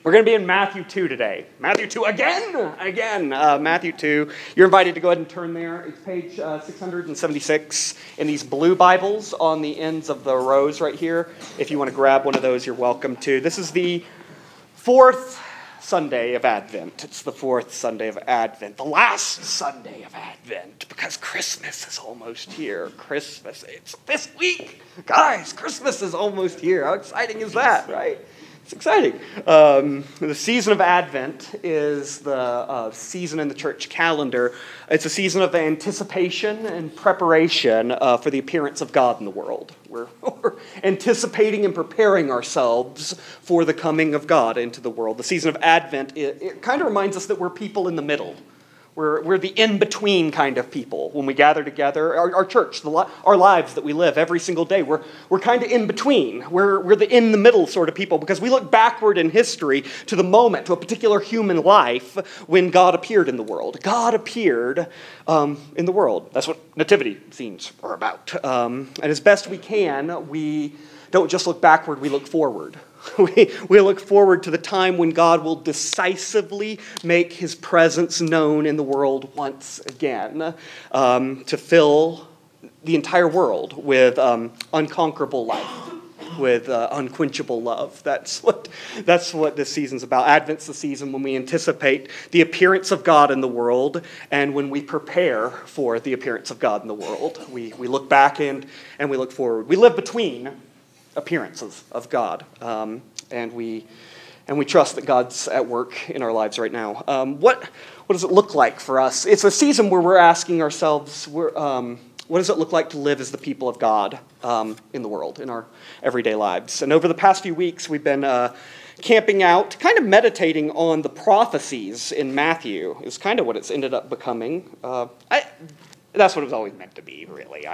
We're going to be in Matthew 2 today. Matthew 2 again. Matthew 2. You're invited to go ahead and turn there. It's page 676 in these blue Bibles on the ends of the rows right here. If you want to grab one of those, you're welcome to. This is the fourth Sunday of Advent. It's the fourth Sunday of Advent. The last Sunday of Advent, because Christmas is almost here. It's this week. Guys, Christmas is almost here. How exciting is that, right? It's exciting. The season of Advent is the season in the church calendar. It's a season of anticipation and preparation for the appearance of God in the world. We're anticipating and preparing ourselves for the coming of God into the world. The season of Advent, it kind of reminds us that we're people in the middle. We're the in-between kind of people when we gather together. Our church, our lives that we live every single day, we're kind of in between. We're the in-the-middle sort of people because we look backward in history to the moment, to a particular human life when God appeared in the world. God appeared in the world. That's what nativity scenes are about. And as best we can, we don't just look backward, we look forward. We look forward to the time when God will decisively make his presence known in the world once again, to fill the entire world with unconquerable life, with unquenchable love. That's what this season's about. Advent's the season when we anticipate the appearance of God in the world and when we prepare for the appearance of God in the world. We look back and we look forward. We live between appearances of God, and we trust that God's at work in our lives right now. What does it look like for us? It's a season where we're asking ourselves, what does it look like to live as the people of God in the world, in our everyday lives? And over the past few weeks, we've been camping out, kind of meditating on the prophecies in Matthew. It's kind of what it's ended up becoming. That's what it was always meant to be, really.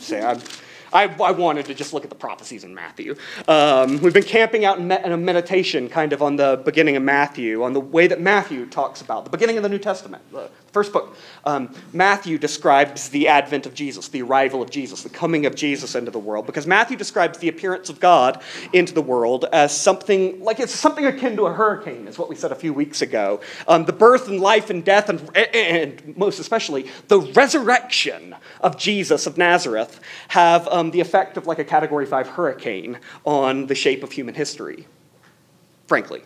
I wanted to just look at the prophecies in Matthew. We've been camping out in a meditation kind of on the beginning of Matthew, on the way that Matthew talks about the beginning of the New Testament, the first book. Matthew describes the advent of Jesus, the arrival of Jesus, the coming of Jesus into the world, because Matthew describes the appearance of God into the world as something akin to a hurricane, is what we said a few weeks ago. The birth and life and death and most especially the resurrection of Jesus of Nazareth have the effect of like a Category 5 hurricane on the shape of human history. Frankly.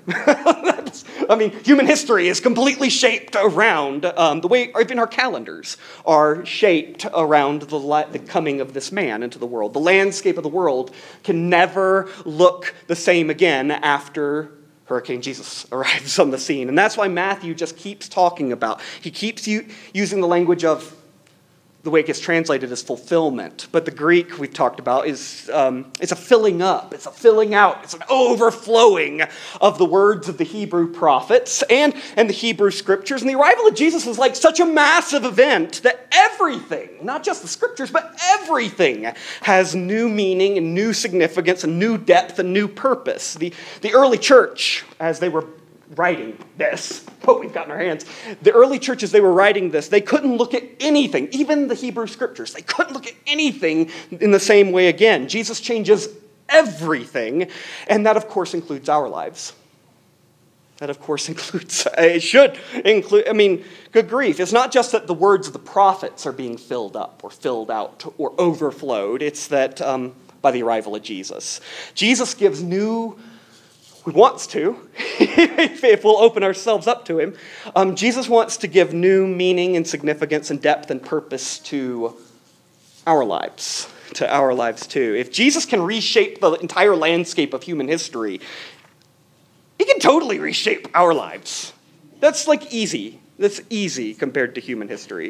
Human history is completely shaped around the way even our calendars are shaped around the coming of this man into the world. The landscape of the world can never look the same again after Hurricane Jesus arrives on the scene. And that's why Matthew just keeps talking about, he keeps using the language of the way it gets translated as fulfillment. But the Greek we've talked about is it's a filling up, it's a filling out, it's an overflowing of the words of the Hebrew prophets and the Hebrew scriptures. And the arrival of Jesus was like such a massive event that everything, not just the scriptures, but everything has new meaning and new significance and new depth and new purpose. The early church, as they were writing this, what we've got in our hands, the early churches, they were writing this, they couldn't look at anything, even the Hebrew scriptures, they couldn't look at anything in the same way again. Jesus changes everything, and that of course includes our lives. That of course it should include, good grief, it's not just that the words of the prophets are being filled up or filled out or overflowed, it's that by the arrival of Jesus. Jesus gives new, he wants to, if we'll open ourselves up to him. Jesus wants to give new meaning and significance and depth and purpose to our lives too. If Jesus can reshape the entire landscape of human history, he can totally reshape our lives. That's easy. That's easy compared to human history.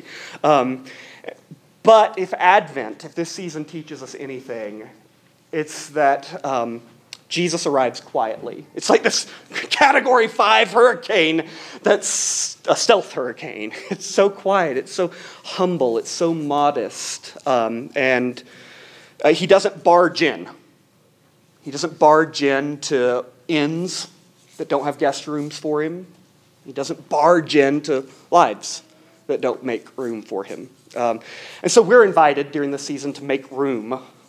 But if this season teaches us anything, it's that Jesus arrives quietly. It's like this Category 5 hurricane that's a stealth hurricane. It's so quiet. It's so humble. It's so modest. And he doesn't barge in. He doesn't barge into inns that don't have guest rooms for him. He doesn't barge into lives that don't make room for him. And so we're invited during the season to make room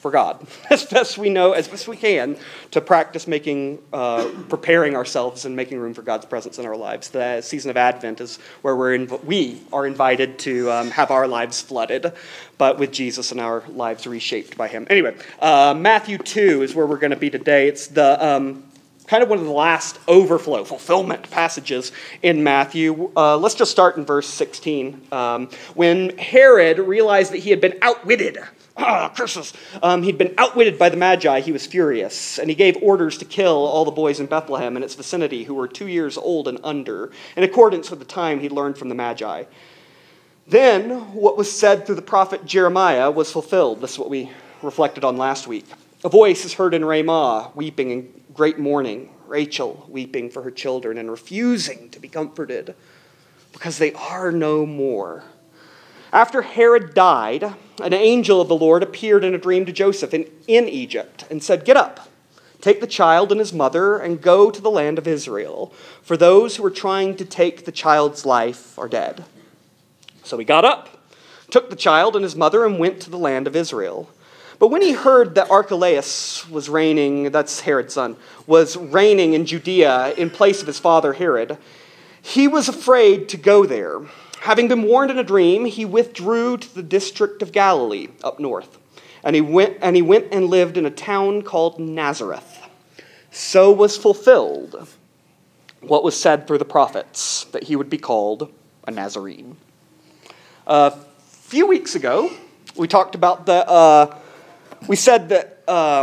for God, as best we know, as best we can, to practice preparing ourselves and making room for God's presence in our lives. The season of Advent is where we are invited to have our lives flooded, but with Jesus and our lives reshaped by him. Anyway, Matthew 2 is where we're going to be today. It's the kind of one of the last fulfillment passages in Matthew. Let's just start in verse 16. When Herod realized that he had been outwitted, curses! He'd been outwitted by the Magi, he was furious, and he gave orders to kill all the boys in Bethlehem and its vicinity who were 2 years old and under, in accordance with the time he'd learned from the Magi. Then, what was said through the prophet Jeremiah was fulfilled. This is what we reflected on last week. A voice is heard in Ramah, weeping in great mourning, Rachel weeping for her children and refusing to be comforted because they are no more. After Herod died, an angel of the Lord appeared in a dream to Joseph in Egypt and said, "Get up, take the child and his mother and go to the land of Israel, for those who are trying to take the child's life are dead." So he got up, took the child and his mother and went to the land of Israel. But when he heard that Archelaus was reigning, that's Herod's son, was reigning in Judea in place of his father Herod, he was afraid to go there. Having been warned in a dream, he withdrew to the district of Galilee up north. And he went and lived in a town called Nazareth. So was fulfilled what was said through the prophets, that he would be called a Nazarene. A few weeks ago, we talked about we said that,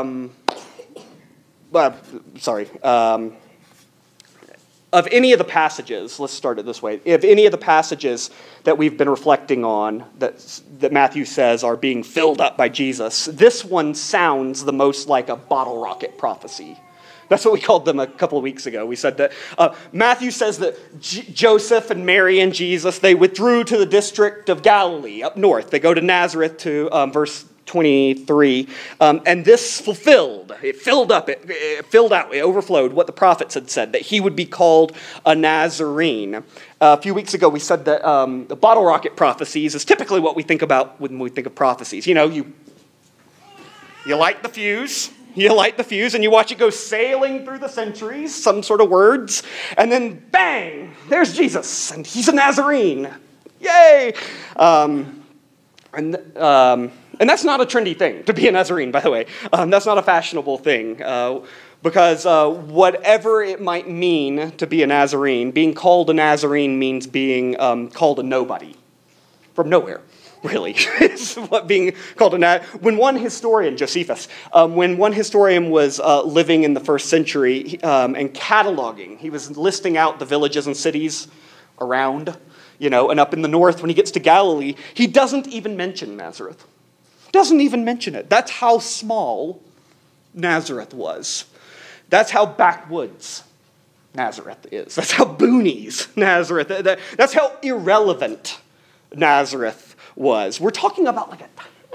of any of the passages, let's start it this way, if any of the passages that we've been reflecting on that Matthew says are being filled up by Jesus, this one sounds the most like a bottle rocket prophecy. That's what we called them a couple of weeks ago. We said that Matthew says that Joseph and Mary and Jesus, they withdrew to the district of Galilee up north. They go to Nazareth to verse 23, and this fulfilled, it filled up, it filled out, it overflowed what the prophets had said, that he would be called a Nazarene. A few weeks ago we said that the bottle rocket prophecies is typically what we think about when we think of prophecies. You know, you light the fuse, and you watch it go sailing through the centuries, some sort of words, and then bang, there's Jesus, and he's a Nazarene. Yay! And that's not a trendy thing, to be a Nazarene, by the way. That's not a fashionable thing. Because whatever it might mean to be a Nazarene, being called a Nazarene means being called a nobody. From nowhere, really. It's what being called a Nazarene. When one historian, Josephus, when one historian was living in the first century and cataloging, he was listing out the villages and cities around, and up in the north, when he gets to Galilee, he doesn't even mention Nazareth. Doesn't even mention it. That's how small Nazareth was. That's how backwoods Nazareth is. That's how boonies Nazareth. That's how irrelevant Nazareth was. We're talking about like a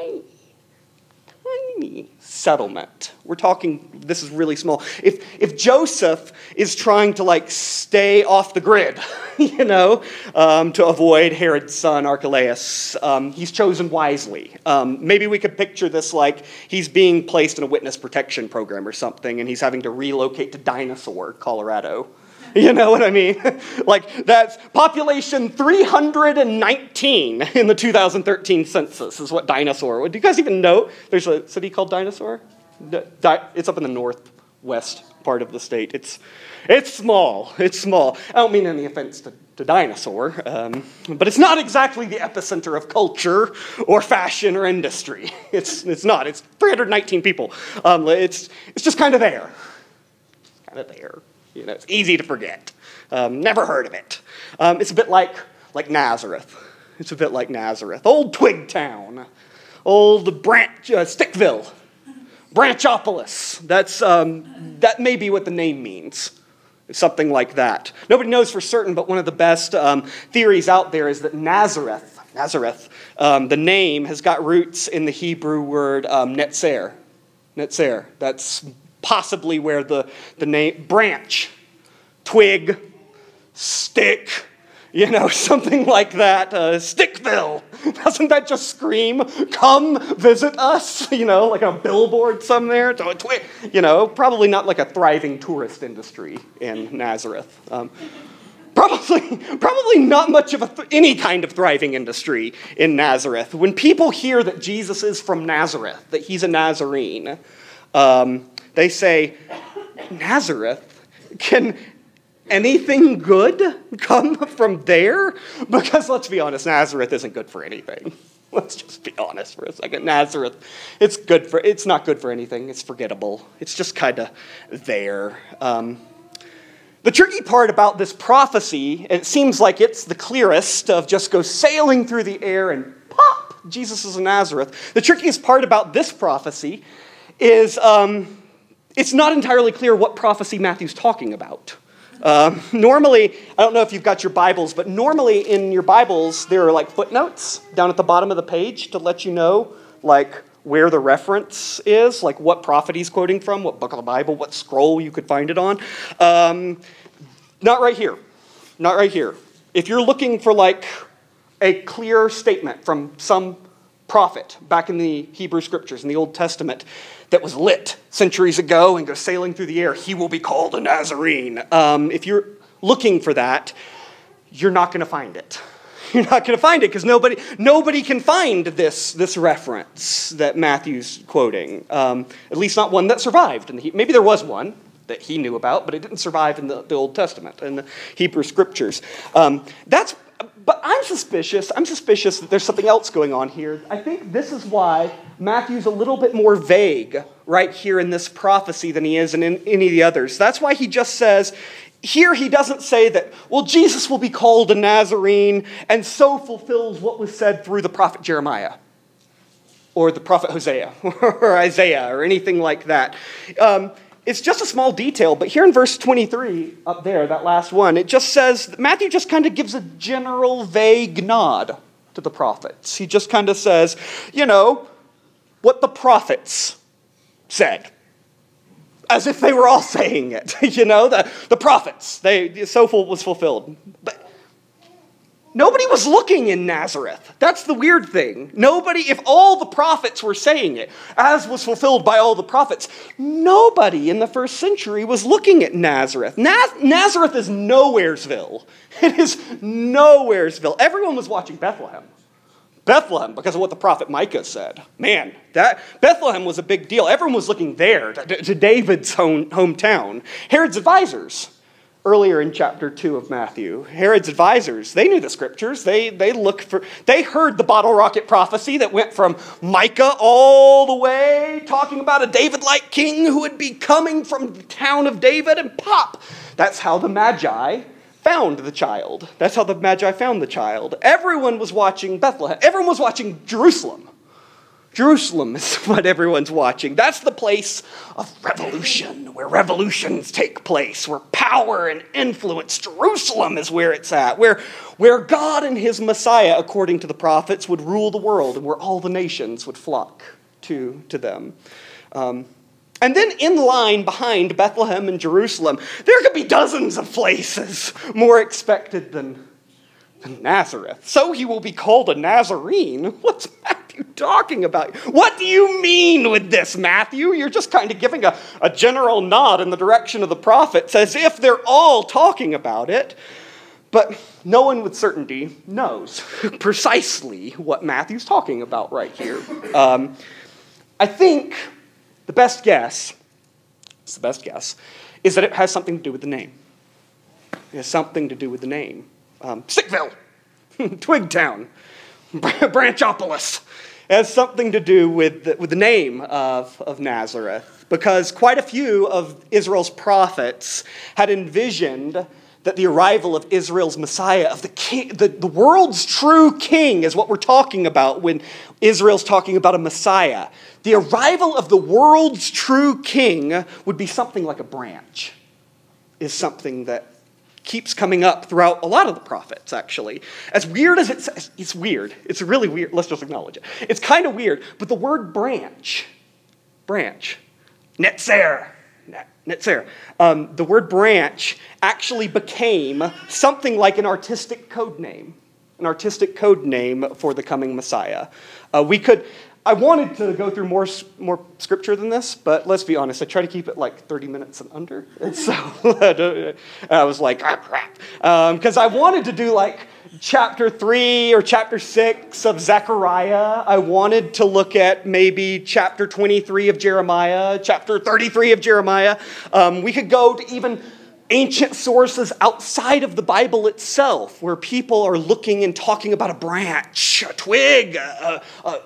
tiny settlement. We're talking, this is really small. If Joseph is trying to stay off the grid, to avoid Herod's son Archelaus, he's chosen wisely. Maybe we could picture this like he's being placed in a witness protection program or something, and he's having to relocate to Dinosaur, Colorado. You know what I mean? That's population 319 in the 2013 census is what Dinosaur. Do you guys even know there's a city called Dinosaur? It's up in the northwest part of the state. It's small. It's small. I don't mean any offense to Dinosaur, but it's not exactly the epicenter of culture or fashion or industry. It's not. It's 319 people. It's just kind of there. Kind of there. It's easy to forget. Never heard of it. It's a bit like Nazareth. It's a bit like Nazareth. Old Twig Town. Old Stickville. Branchopolis. That may be what the name means. Something like that. Nobody knows for certain, but one of the best theories out there is that Nazareth, the name has got roots in the Hebrew word netzer. Netzer. That's possibly where the name branch, twig, stick, Something like that. Stickville. Doesn't that just scream, come visit us? Like a billboard somewhere. Probably not like a thriving tourist industry in Nazareth. Probably not much of any kind of thriving industry in Nazareth. When people hear that Jesus is from Nazareth, that he's a Nazarene, they say, Nazareth? Can anything good come from there? Because let's be honest, Nazareth isn't good for anything. Let's just be honest for a second. Nazareth, it's not good for anything. It's forgettable. It's just kind of there. The tricky part about this prophecy, and it seems like it's the clearest, of just go sailing through the air and pop, Jesus is in Nazareth. The trickiest part about this prophecy is it's not entirely clear what prophecy Matthew's talking about. Normally, I don't know if you've got your Bibles, but normally in your Bibles, there are like footnotes down at the bottom of the page to let you know like where the reference is, like what prophet he's quoting from, what book of the Bible, what scroll you could find it on. Not right here. Not right here. If you're looking for like a clear statement from some prophet back in the Hebrew Scriptures, in the Old Testament, that was lit centuries ago and goes sailing through the air, he will be called a Nazarene. If you're looking for that, you're not going to find it. You're not going to find it because nobody can find this reference that Matthew's quoting. At least not one that survived. Maybe there was one that he knew about, but it didn't survive in the Old Testament and the Hebrew Scriptures. But I'm suspicious that there's something else going on here. I think this is why Matthew's a little bit more vague right here in this prophecy than he is in any of the others. That's why he just says, here he doesn't say that, well, Jesus will be called a Nazarene and so fulfills what was said through the prophet Jeremiah or the prophet Hosea or Isaiah or anything like that. It's just a small detail, but here in verse 23, up there, that last one, it just says, Matthew just kind of gives a general vague nod to the prophets. He just kind of says, what the prophets said. As if they were all saying it. The prophets, so was fulfilled. But nobody was looking in Nazareth. That's the weird thing. If all the prophets were saying it, as was fulfilled by all the prophets, nobody in the first century was looking at Nazareth. Nazareth is Nowheresville. It is Nowheresville. Everyone was watching Bethlehem. Bethlehem, because of what the prophet Micah said. Man, that Bethlehem was a big deal. Everyone was looking there, to David's hometown. Herod's advisors, earlier in chapter 2 of Matthew, Herod's advisors, they knew the Scriptures. They heard the bottle rocket prophecy that went from Micah all the way, talking about a David-like king who would be coming from the town of David, and pop! That's how the Magi found the child. That's how the Magi found the child. Everyone was watching Bethlehem. Everyone was watching Jerusalem. Jerusalem is what everyone's watching. That's the place of revolution, where revolutions take place, where power and influence. Jerusalem is where it's at, where God and his Messiah, according to the prophets, would rule the world, and where all the nations would flock to them. And then in line behind Bethlehem and Jerusalem, there could be dozens of places more expected than Nazareth. So he will be called a Nazarene? What's Matthew talking about? What do you mean with this, Matthew? You're just kind of giving a general nod in the direction of the prophets as if they're all talking about it. But no one with certainty knows precisely what Matthew's talking about right here. I think the best guess is that it has something to do with the name. It has something to do with the name. Stickville, Twigtown, Branchopolis. It has something to do with the name of Nazareth, because quite a few of Israel's prophets had envisioned that the arrival of Israel's Messiah, of the king, the world's true king, is what we're talking about when Israel's talking about a Messiah. The arrival of the world's true king would be something like a branch, is something that keeps coming up throughout a lot of the prophets, actually. As weird as it's weird. It's really weird. Let's just acknowledge it. It's kind of weird, but the word branch, netzer, Netzer. The word branch actually became something like an artistic code name for the coming Messiah. I wanted to go through more scripture than this, but let's be honest, I try to keep it like 30 minutes and under. And so I was like, crap. Because I wanted to do like chapter 3 or chapter 6 of Zechariah. I wanted to look at maybe chapter 23 of Jeremiah, chapter 33 of Jeremiah. We could go to even ancient sources outside of the Bible itself, where people are looking and talking about a branch, a twig, a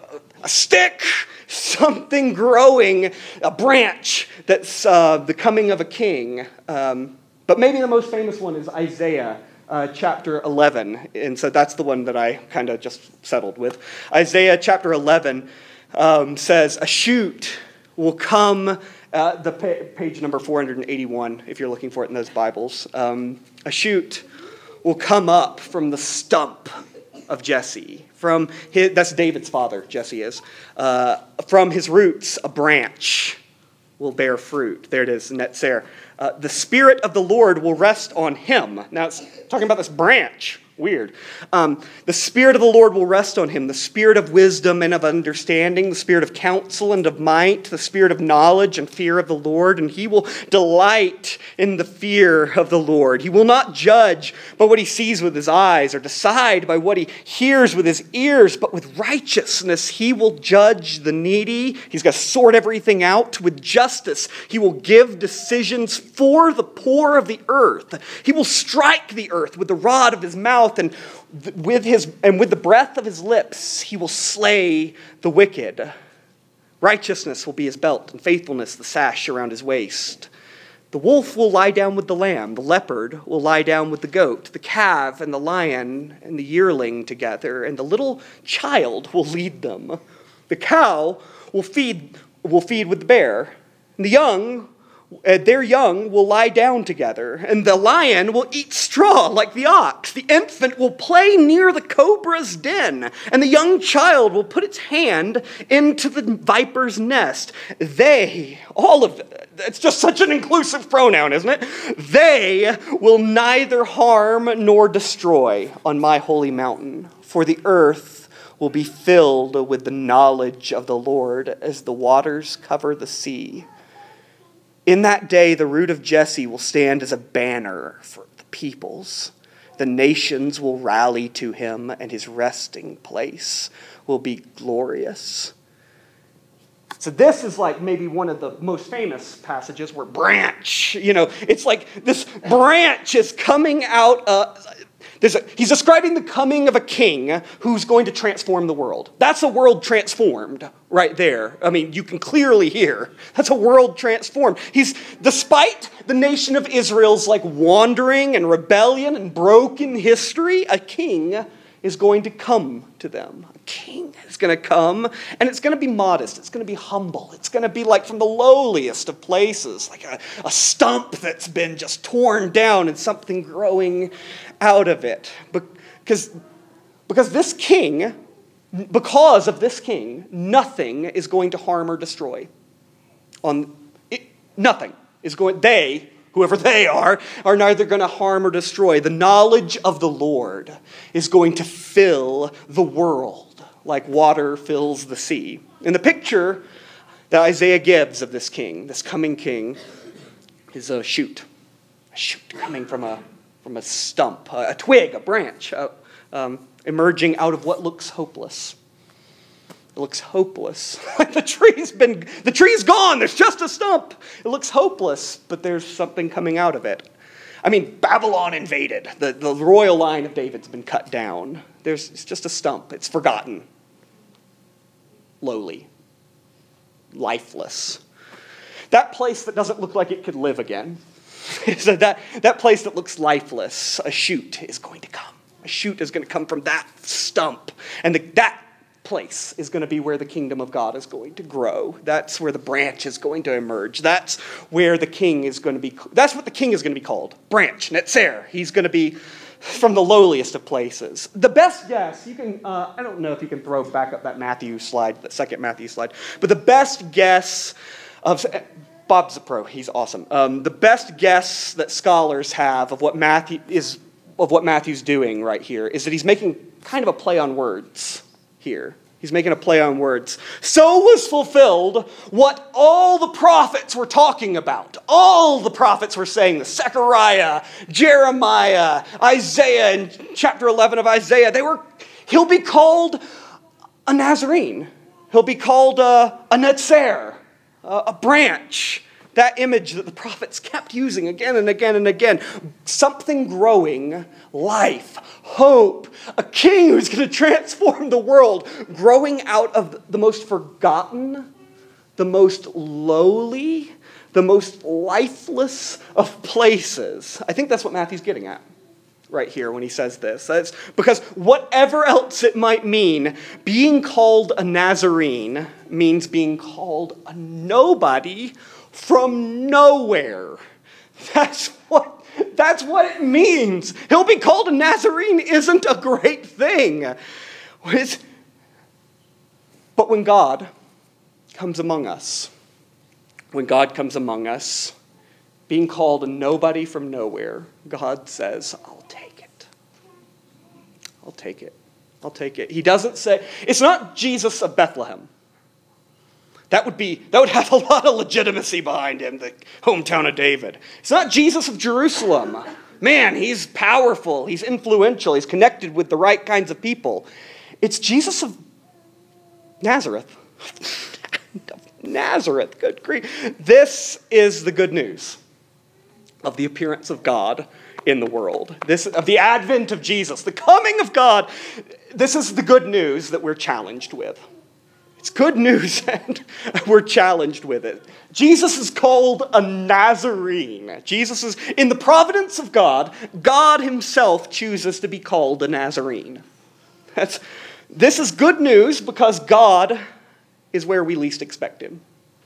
stick, something growing, a branch that's the coming of a king. But maybe the most famous one is Isaiah chapter 11. And so that's the one that I kind of just settled with. Isaiah chapter 11 says, a shoot will come. Page number 481, if you're looking for it in those Bibles. A shoot will come up from the stump of Jesse. That's David's father, Jesse is. From his roots, a branch will bear fruit. There it is, Netzer. The Spirit of the Lord will rest on him. Now it's talking about this branch. Weird. The Spirit of the Lord will rest on him, the Spirit of wisdom and of understanding, the Spirit of counsel and of might, the Spirit of knowledge and fear of the Lord, and he will delight in the fear of the Lord. He will not judge by what he sees with his eyes or decide by what he hears with his ears, but with righteousness he will judge the needy. He's going to sort everything out with justice. He will give decisions for the poor of the earth. He will strike the earth with the rod of his mouth, and with the breath of his lips, he will slay the wicked. Righteousness will be his belt, and faithfulness the sash around his waist. The wolf will lie down with the lamb. The leopard will lie down with the goat. The calf and the lion and the yearling together, and the little child will lead them. The cow will feed with the bear, and their young will lie down together, and the lion will eat straw like the ox. The infant will play near the cobra's den, and the young child will put its hand into the viper's nest. It's just such an inclusive pronoun, isn't it? They will neither harm nor destroy on my holy mountain, for the earth will be filled with the knowledge of the Lord as the waters cover the sea. In that day, the root of Jesse will stand as a banner for the peoples. The nations will rally to him, and his resting place will be glorious. So this is like maybe one of the most famous passages where branch, it's like this branch is coming out. He's describing the coming of a king who's going to transform the world. That's a world transformed right there. I mean, you can clearly hear. That's a world transformed. Despite the nation of Israel's like wandering and rebellion and broken history, a king is going to come to them. A king is going to come, and it's going to be modest. It's going to be humble. It's going to be like from the lowliest of places, like a stump that's been just torn down and something growing out of it. Because of this king, nothing is going to harm or destroy. Nothing is going, whoever they are neither going to harm or destroy. The knowledge of the Lord is going to fill the world like water fills the sea. And the picture that Isaiah gives of this king, this coming king, is a shoot coming from a stump, a twig, a branch, emerging out of what looks hopeless. It looks hopeless. Like the tree's gone. There's just a stump. It looks hopeless, but there's something coming out of it. I mean, Babylon invaded. The royal line of David's been cut down. It's just a stump. It's forgotten. Lowly. Lifeless. That place that doesn't look like it could live again. So that place that looks lifeless, a shoot is going to come. A shoot is going to come from that stump. And that place is going to be where the kingdom of God is going to grow. That's where the branch is going to emerge. That's where the king is going to be. That's what the king is going to be called. Branch, Netzer. He's going to be from the lowliest of places. The best guess, you can, I don't know if you can throw back up that Matthew slide, that second Matthew slide, but the best guess Bob Zipro, he's awesome. The best guess that scholars have of what Matthew's doing right here is that he's making kind of a play on words here. He's making a play on words. So was fulfilled what all the prophets were talking about. All the prophets were saying this. Zechariah, Jeremiah, Isaiah, in chapter 11 of Isaiah. He'll be called a Nazarene. He'll be called a netzer, a branch. That image that the prophets kept using again and again and again. Something growing, life, hope, a king who's going to transform the world, growing out of the most forgotten, the most lowly, the most lifeless of places. I think that's what Matthew's getting at right here when he says this. That's because whatever else it might mean, being called a Nazarene means being called a nobody from nowhere. That's what it means. He'll be called a Nazarene isn't a great thing. But when God comes among us, being called a nobody from nowhere, God says, I'll take it. I'll take it. I'll take it. He doesn't say, it's not Jesus of Bethlehem. That would have a lot of legitimacy behind him, the hometown of David. It's not Jesus of Jerusalem. Man, he's powerful, he's influential, he's connected with the right kinds of people. It's Jesus of Nazareth. Nazareth, good grief. This is the good news of the appearance of God in the world. Of the advent of Jesus, the coming of God. This is the good news that we're challenged with. It's good news, and we're challenged with it. Jesus is called a Nazarene. Jesus is, in the providence of God, God himself chooses to be called a Nazarene. This is good news because God is where we least expect him.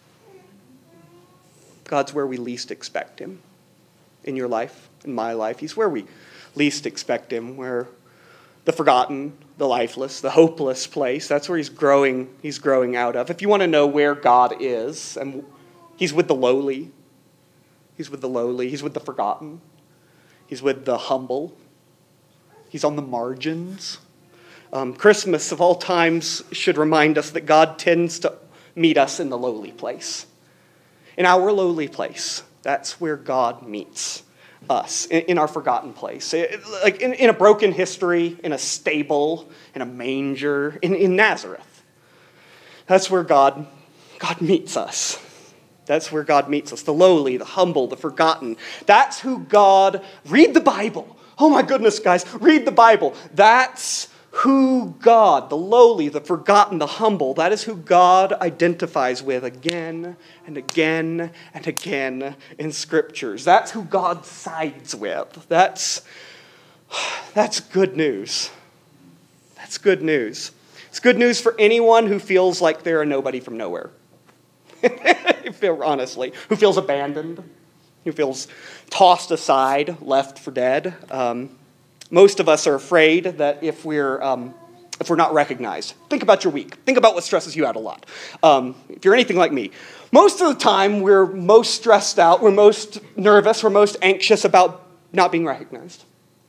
God's where we least expect him. In your life, in my life, he's where we least expect him, where the forgotten, the lifeless, the hopeless place. That's where he's growing out of. If you want to know where God is, and he's with the lowly. He's with the lowly. He's with the forgotten. He's with the humble. He's on the margins. Christmas, of all times, should remind us that God tends to meet us in the lowly place. In our lowly place, that's where God meets us, in our forgotten place. Like in a broken history, in a stable, in a manger, in Nazareth. That's where God meets us. That's where God meets us. The lowly, the humble, the forgotten. That's who God... Read the Bible. Oh my goodness, guys. Read the Bible. That's who God, the lowly, the forgotten, the humble, that is who God identifies with again and again and again in Scriptures. That's who God sides with. That's good news. That's good news. It's good news for anyone who feels like they're a nobody from nowhere. Honestly, who feels abandoned, who feels tossed aside, left for dead. Most of us are afraid that if we're not recognized. Think about your week. Think about what stresses you out a lot. If you're anything like me, most of the time we're most stressed out, we're most nervous, we're most anxious about not being recognized,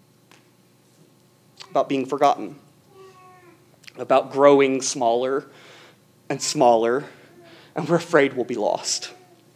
about being forgotten, about growing smaller and smaller, and we're afraid we'll be lost.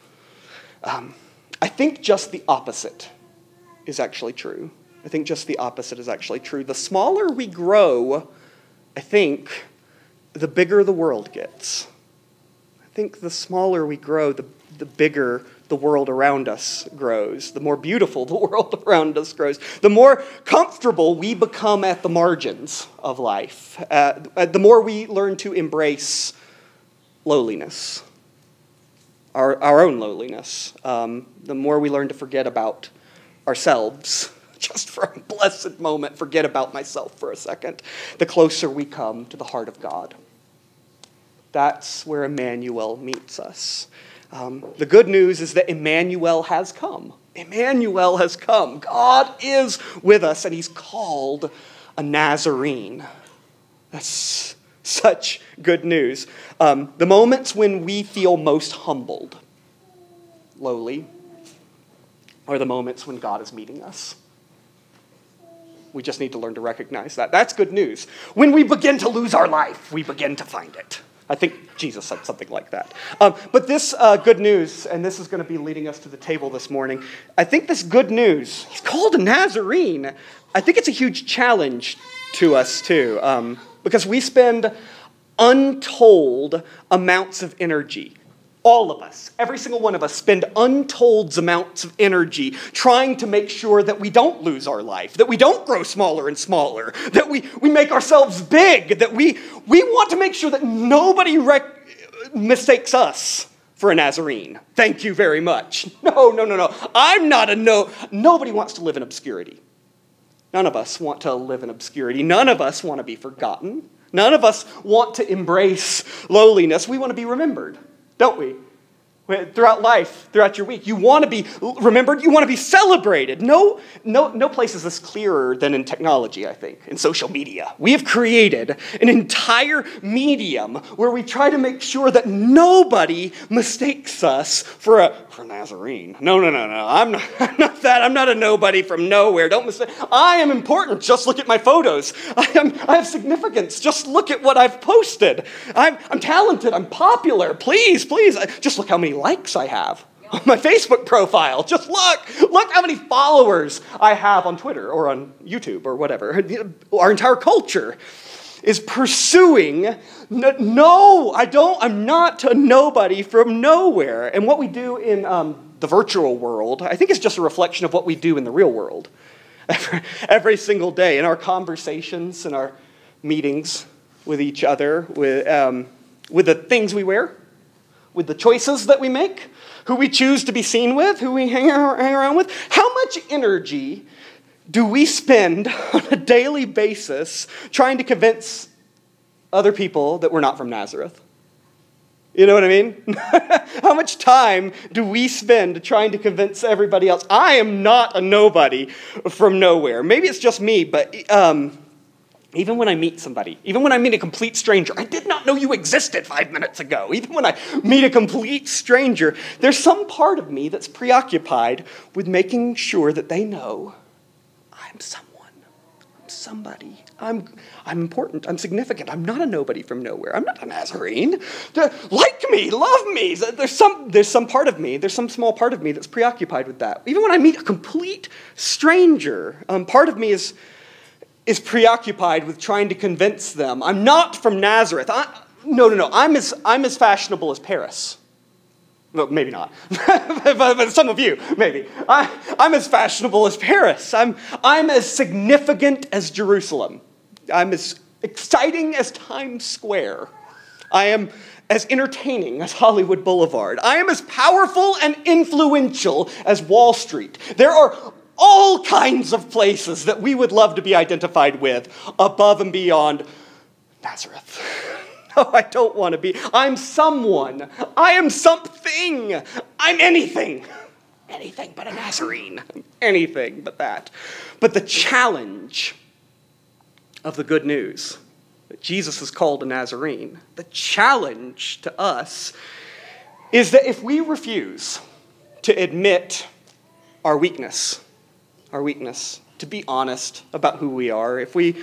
I think just the opposite is actually true. I think just the opposite is actually true. The smaller we grow, I think, the bigger the world gets. I think the smaller we grow, the bigger the world around us grows. The more beautiful the world around us grows. The more comfortable we become at the margins of life. The more we learn to embrace lowliness, our own lowliness. The more we learn to forget about ourselves. Just for a blessed moment, forget about myself for a second. The closer we come to the heart of God. That's where Emmanuel meets us. The good news is that Emmanuel has come. Emmanuel has come. God is with us, and he's called a Nazarene. That's such good news. The moments when we feel most humbled, lowly are the moments when God is meeting us. We just need to learn to recognize that. That's good news. When we begin to lose our life, we begin to find it. I think Jesus said something like that. But this good news, and this is going to be leading us to the table this morning, I think this good news, he's called a Nazarene. I think it's a huge challenge to us too, because we spend untold amounts of energy. All of us, every single one of us, spend untold amounts of energy trying to make sure that we don't lose our life, that we don't grow smaller and smaller, that we make ourselves big, that we want to make sure that nobody mistakes us for a Nazarene. Thank you very much. No. I'm not Nobody wants to live in obscurity. None of us want to live in obscurity. None of us want to be forgotten. None of us want to embrace lowliness. We want to be remembered. Don't we? Throughout life, throughout your week, you want to be remembered, you want to be celebrated. No place is this clearer than in technology, I think, in social media. We have created an entire medium where we try to make sure that nobody mistakes us for a Nazarene. No. I'm not that. I'm not a nobody from nowhere. Don't mistake. I am important. Just look at my photos. I have significance. Just look at what I've posted. I'm talented. I'm popular. Please. Just look how many likes I have on my Facebook profile. Just look how many followers I have on Twitter or on YouTube or whatever. Our entire culture is pursuing, I'm not a nobody from nowhere. And what we do in the virtual world, I think is just a reflection of what we do in the real world. Every single day in our conversations, in our meetings with each other, with the things we wear, with the choices that we make, who we choose to be seen with, who we hang around with. How much energy do we spend on a daily basis trying to convince other people that we're not from Nazareth? You know what I mean? How much time do we spend trying to convince everybody else, I am not a nobody from nowhere? Maybe it's just me, but even when I meet somebody, even when I meet a complete stranger, I did not know you existed 5 minutes ago. Even when I meet a complete stranger, there's some part of me that's preoccupied with making sure that they know I'm someone, I'm somebody, I'm important, I'm significant, I'm not a nobody from nowhere, I'm not a Nazarene. Like me, love me. There's some part of me, there's some small part of me that's preoccupied with that. Even when I meet a complete stranger, part of me is preoccupied with trying to convince them I'm not from Nazareth. No. I'm as fashionable as Paris. Well, maybe not. but some of you, maybe. I'm as fashionable as Paris. I'm as significant as Jerusalem. I'm as exciting as Times Square. I am as entertaining as Hollywood Boulevard. I am as powerful and influential as Wall Street. There are all kinds of places that we would love to be identified with above and beyond Nazareth. No, I don't want to be. I'm someone. I am something. I'm anything. Anything but a Nazarene. Anything but that. But the challenge of the good news that Jesus is called a Nazarene, the challenge to us is that if we refuse to admit our weakness, to be honest about who we are, if we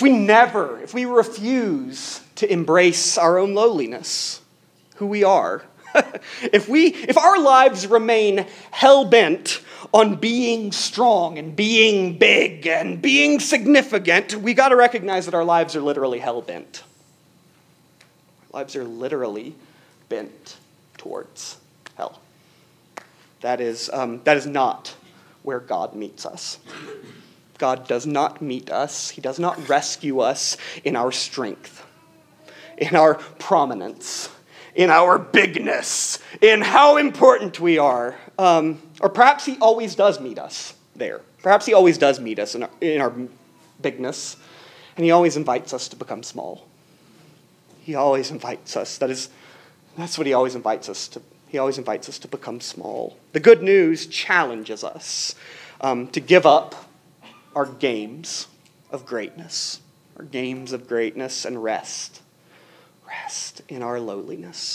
refuse to embrace our own lowliness, who we are, if our lives remain hell-bent on being strong and being big and being significant, we got to recognize that our lives are literally hell-bent. Our lives are literally bent towards hell. That is not where God meets us. God does not meet us. He does not rescue us in our strength, in our prominence, in our bigness, in how important we are. Or perhaps he always does meet us there. Perhaps he always does meet us in our bigness, and he always invites us to become small. He always invites us. That's what he always invites us to. He always invites us to become small. The good news challenges us to give up our games of greatness, and rest in our lowliness.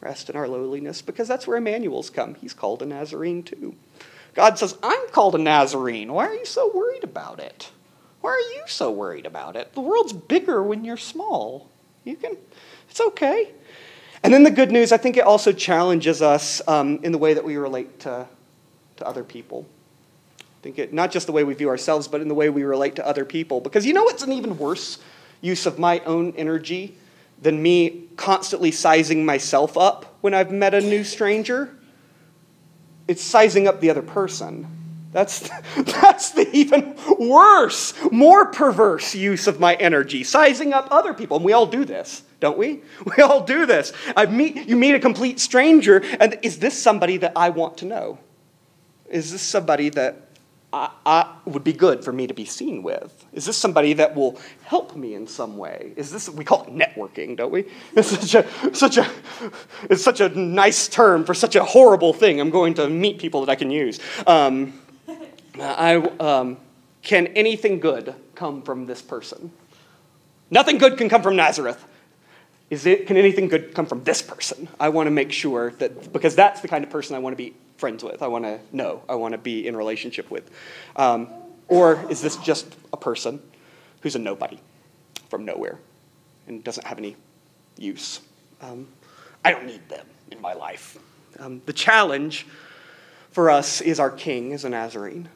rest in our lowliness, because that's where Emmanuel's come. He's called a Nazarene too. God says, I'm called a Nazarene. Why are you so worried about it? Why are you so worried about it? The world's bigger when you're small. It's okay. And then the good news, I think it also challenges us in the way that we relate to other people. I think not just the way we view ourselves, but in the way we relate to other people. Because you know what's an even worse use of my own energy than me constantly sizing myself up when I've met a new stranger? It's sizing up the other person. That's the even worse, more perverse use of my energy, sizing up other people. And we all do this, don't we? We all do this. You meet a complete stranger, and is this somebody that I want to know? Is this somebody that I would be good for me to be seen with? Is this somebody that will help me in some way? We call it networking, don't we? It's such a nice term for such a horrible thing. I'm going to meet people that I can use. Can anything good come from this person? Nothing good can come from Nazareth. Can anything good come from this person? I want to make sure that, because that's the kind of person I want to be friends with. I want to know. I want to be in relationship with. Or is this just a person who's a nobody from nowhere and doesn't have any use? I don't need them in my life. The challenge for us is our king is a Nazarene.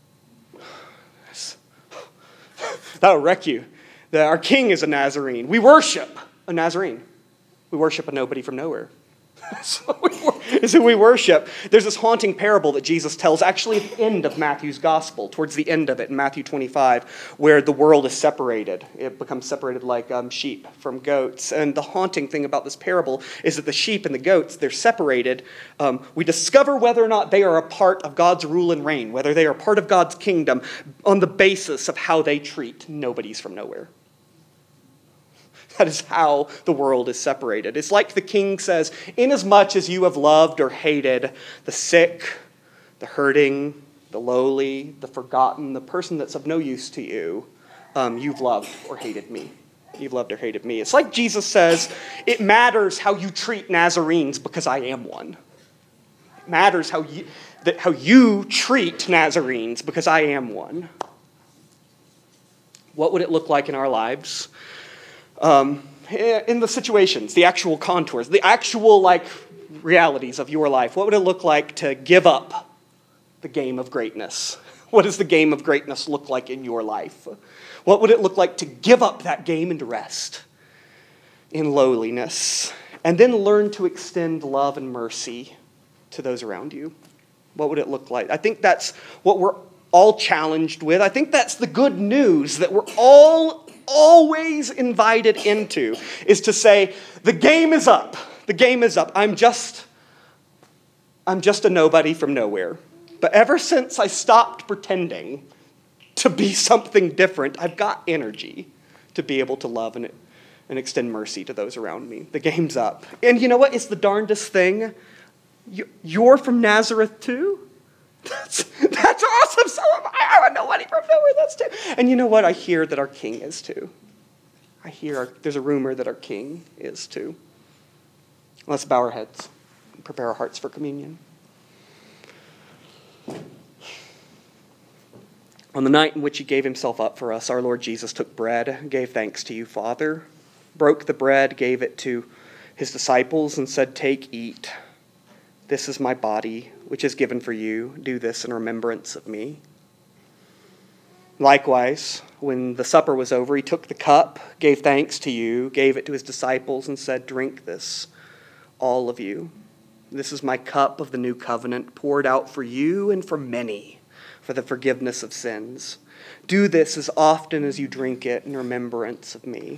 That'll wreck you. Our king is a Nazarene. We worship a Nazarene. We worship a nobody from nowhere. Is who we worship. There's this haunting parable that Jesus tells actually at the end of Matthew's gospel, towards the end of it in Matthew 25, where the world is separated. It becomes separated like sheep from goats. And the haunting thing about this parable is that the sheep and the goats, they're separated. We discover whether or not they are a part of God's rule and reign, whether they are part of God's kingdom on the basis of how they treat nobodies from nowhere. That is how the world is separated. It's like the king says, inasmuch as you have loved or hated the sick, the hurting, the lowly, the forgotten, the person that's of no use to you, you've loved or hated me. You've loved or hated me. It's like Jesus says, it matters how you treat Nazarenes because I am one. It matters how you treat Nazarenes because I am one. What would it look like in our lives? In the situations, the actual contours, the actual realities of your life, what would it look like to give up the game of greatness? What does the game of greatness look like in your life? What would it look like to give up that game and to rest in lowliness and then learn to extend love and mercy to those around you? What would it look like? I think that's what we're all challenged with. I think that's the good news that we're always invited into, is to say, the game is up. The game is up. I'm just a nobody from nowhere. But ever since I stopped pretending to be something different, I've got energy to be able to love and extend mercy to those around me. The game's up. And you know what? It's the darndest thing. You're from Nazareth too? That's awesome. So am I. I'm a nobody from nowhere. That's too. And you know what? I hear that our king is too. There's a rumor that our king is too. Let's bow our heads and prepare our hearts for communion. On the night in which he gave himself up for us, our Lord Jesus took bread, gave thanks to you, Father, broke the bread, gave it to his disciples, and said, "Take, eat. This is my body, which is given for you. Do this in remembrance of me." Likewise, when the supper was over, he took the cup, gave thanks to you, gave it to his disciples, and said, "Drink this, all of you. This is my cup of the new covenant, poured out for you and for many for the forgiveness of sins. Do this as often as you drink it in remembrance of me."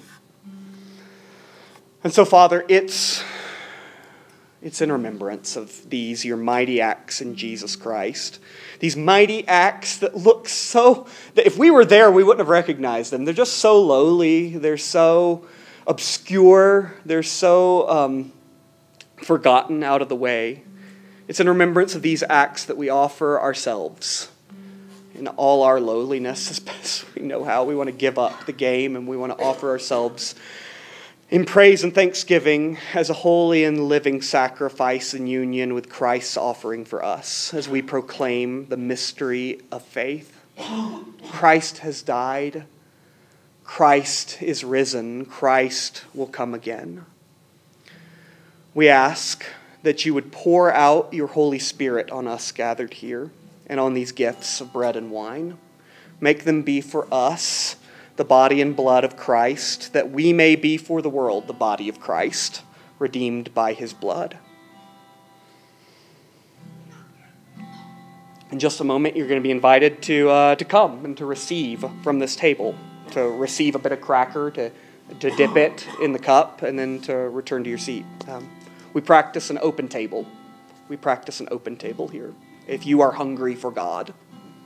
And so, Father, it's in remembrance of these, your mighty acts in Jesus Christ. These mighty acts that look that if we were there, we wouldn't have recognized them. They're just so lowly. They're so obscure. They're so forgotten, out of the way. It's in remembrance of these acts that we offer ourselves in all our lowliness, as best we know how. We want to give up the game and we want to offer ourselves in praise and thanksgiving as a holy and living sacrifice in union with Christ's offering for us as we proclaim the mystery of faith. Christ has died. Christ is risen. Christ will come again. We ask that you would pour out your Holy Spirit on us gathered here and on these gifts of bread and wine. Make them be for us the body and blood of Christ, that we may be for the world the body of Christ, redeemed by his blood. In just a moment, you're going to be invited to come and to receive from this table, to receive a bit of cracker, to dip it in the cup, and then to return to your seat. We practice an open table. We practice an open table here. If you are hungry for God,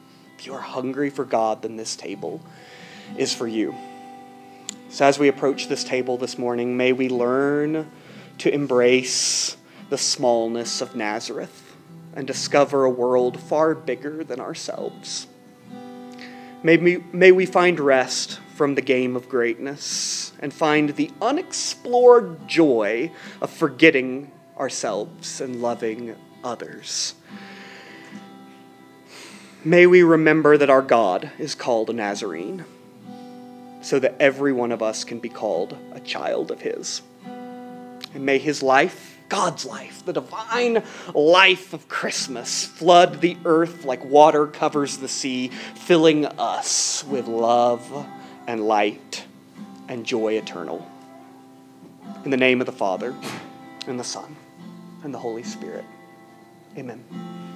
then this table is for you. So as we approach this table this morning, may we learn to embrace the smallness of Nazareth and discover a world far bigger than ourselves. May we find rest from the game of greatness and find the unexplored joy of forgetting ourselves and loving others. May we remember that our God is called a Nazarene, so that every one of us can be called a child of his. And may his life, God's life, the divine life of Christmas, flood the earth like water covers the sea, filling us with love and light and joy eternal. In the name of the Father, and the Son, and the Holy Spirit. Amen.